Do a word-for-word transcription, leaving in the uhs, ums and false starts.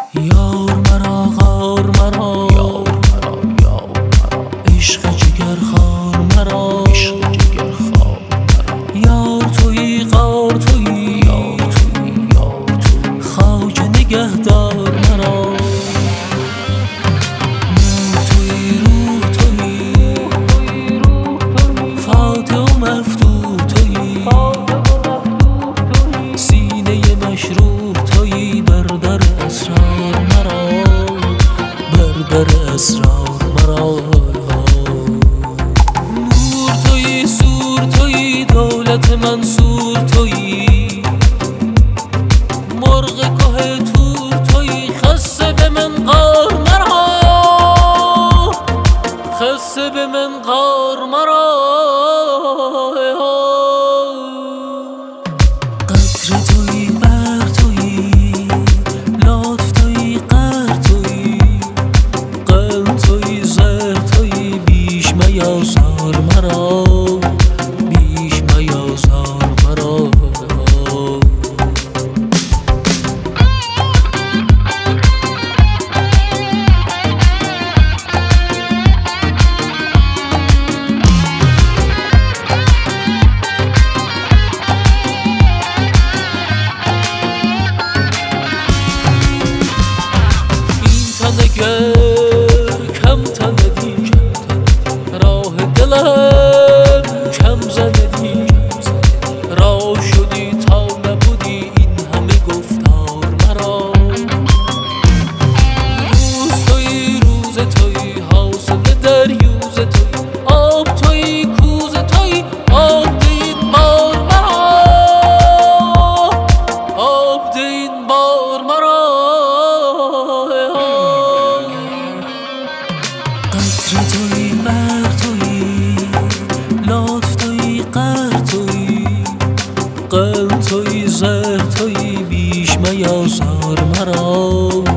یار مرا غار مرا، یار مرا یار مرا، عشق جگر خار مرا، عشق جگر خار مرا، یار تویی غار تویی، یار تویی یار تویی، خواجه نگهدار مرا، نور تویی روح تویی، فاتح و مفتوح تویی، سینه مشروح تویی، بر در اسرار مرا، بر در اسرار مرا، نور تویی سور تویی، دولت منصور تویی، مرغ که تور تویی، خسته به من غار مرا، خسته به من غار مرا، قطره تویی بر تویی، لطف تویی قهر تویی، قلب تویی زهر تویی، بیش میازار مرا، بیش میازار مرا. اگر کم تندی راه دلم کم زندی، راه شدی تا نبودی این همه گفتار مرا، روز تویی روز تویی، حاصل دریوز تویی، آب تویی کوز تویی، آب ده این بار مرا، آب ده این بار مرا، قطره تویی بر تویی، لطف تویی قهر تویی، قلب تویی زهر تویی، بیش میازار مرا.